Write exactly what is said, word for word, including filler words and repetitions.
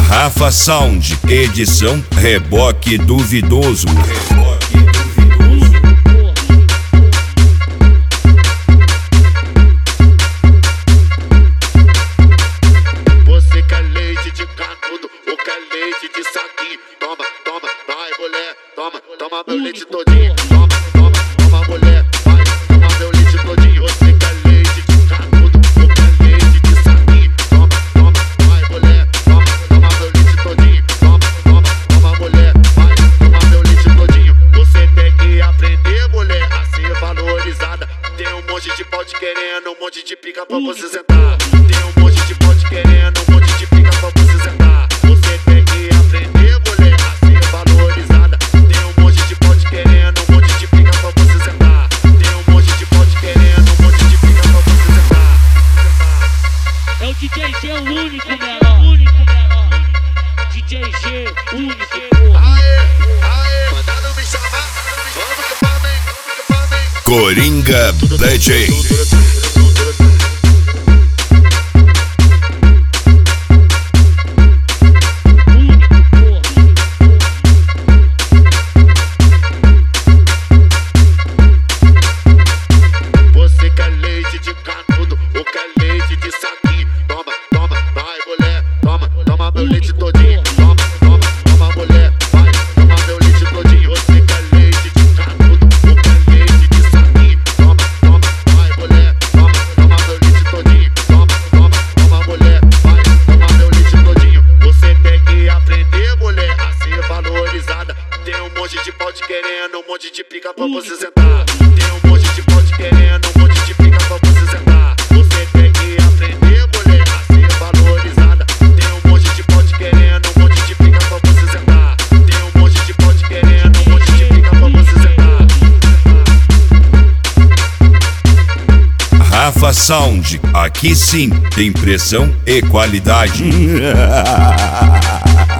Rafa Sound, edição Reboque Duvidoso. Você quer leite de canudo ou quer leite de saquinho? Toma, toma, vai mulher, toma, toma meu leite todinho. Toma, toma, toma mulher, vai, toma meu leite todinho. Você quer leite de canudo ou quer leite de saquinho? Toma, toma, vai mulher, toma, toma meu leite todinho. Toma, toma, toma mulher, vai, toma meu leite todinho. Você tem que aprender, mulher, a ser valorizada. Tem um monte de pau te querendo, um monte de pica pra você sentar. Tem um monte de pau te querendo, um monte de pica pra você sentar. Você tem que aprender, mulher, a ser valorizada. Tem um monte de pau te querendo, um monte de pica pra você sentar. Tem um monte de pau te querendo, um monte de pica pra você sentar. É o D J G, o único menor, único menor. D J G, único, porra. Aê, aê, mandaram me chamar, vamos que vamos, hein, vamos que vamos, hein. Coringa D J. Você quer leite de canudo ou quer leite de saquinho? Toma, toma, vai mulher, toma, toma meu leite todinho. Toma, toma, toma mulher, vai, toma meu leite todinho. Você quer leite de canudo ou quer leite de saquinho? Toma, toma, vai mulher, toma, toma meu leite todinho. Toma, toma, toma mulher, vai, toma meu leite todinho. Você tem que aprender, mulher, a ser valorizada. Tem um monte de pau te querendo, um monte de pica pra você sentar. Tem um monte de pau te querendo, um monte de pica pra você sentar. Você tem que aprender, mulher, a ser valorizada. Tem um monte de pau te querendo, um monte de pica pra você sentar. Tem um monte de pau te querendo, um monte de pica pra você sentar. Rafa Sound, aqui sim tem pressão e qualidade.